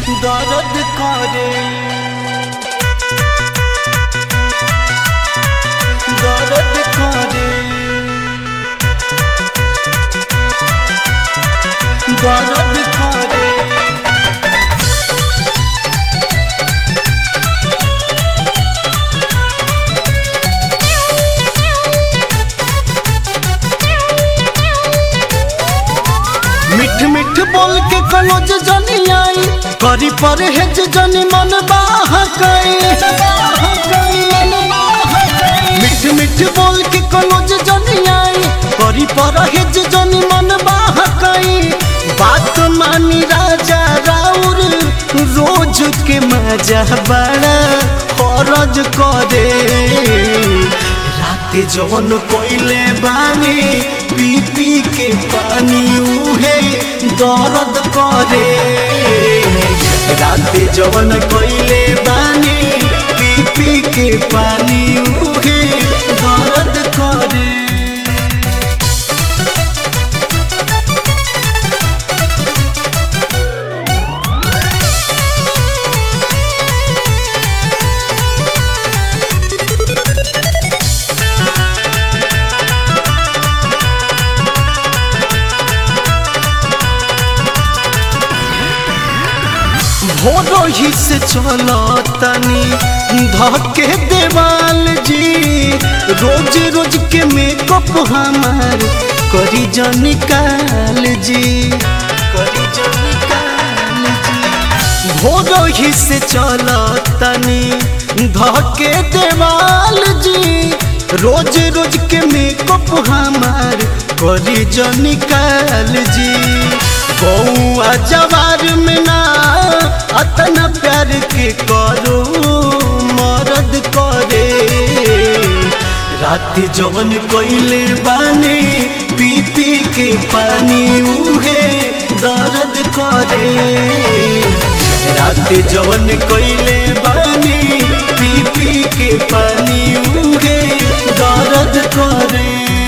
दर्द करे दर्द करे दर्द करे। मिठ मिठ बोल के कलोज जनी आई करी पर हेज जनी मन बहकाई। मिठ मिठ बोल के कलोज जनी आई करी पर हेज जनी मन बहकाई। बात मानी राजा राउर रोज के मजा बड़ा फरज करे। रात जवन कोइले बानी पी पी के पानी उहे दर्द करे। रात जवन कोइले बानी पी पी के पानी उहे दर्द करे। भोरो ही से चलो तनी धके देवाल जी। रोज रोज के मेकअप हमार करी जनी काल जी करी जनी काल जी। भोरो ही से चलो तनी धके देवाल जी। रोज रोज के मेकअप हमार करी जनी काल जी। बउआ जवार में ना अतना प्यार के करो मरद करे। रात जवन कोइले बानी पी पी के पानी उहे दर्द करे। रात जवन कोइले बानी पी पी के पानी उहे दर्द करे।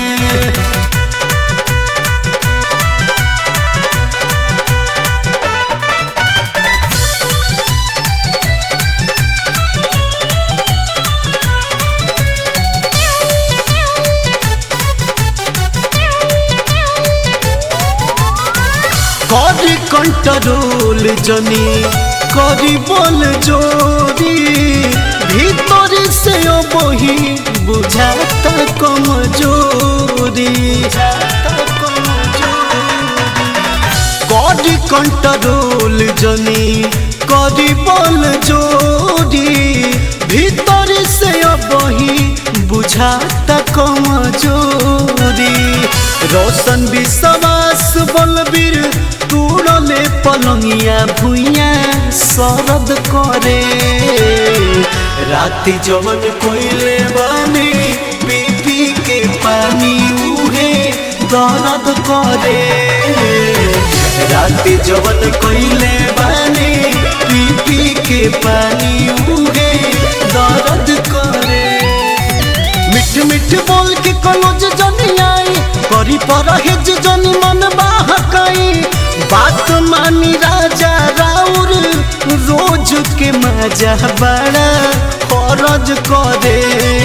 करी कंट्रोल जनी करी बोल जोरी। भीतर से बही बुझाता कमजोरी। करी कंट्रोल जनी करी बोल जोरी। भीतर से बही बुझाता कमजोरी। रोशन विश्वास बलबीर तूड़ले पलंगिया भुइया सरद करे। रात जवन कोइले बानी पी पी के पानी उहे दर्द करे। रात जवन कोइले बानी पी पी के पानी उहे दर्द करे। मिठ मिठ बोल के कलोज जनी आई करी पर हेज जनी मन बहकाई। बात मानी राजा राउर रोज के मजा बड़ा फरज करे।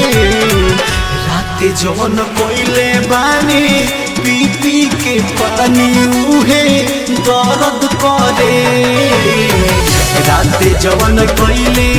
रात जवन कोइले बानी पी पी के पानी उहे दर्द करे। रात जवन कोइले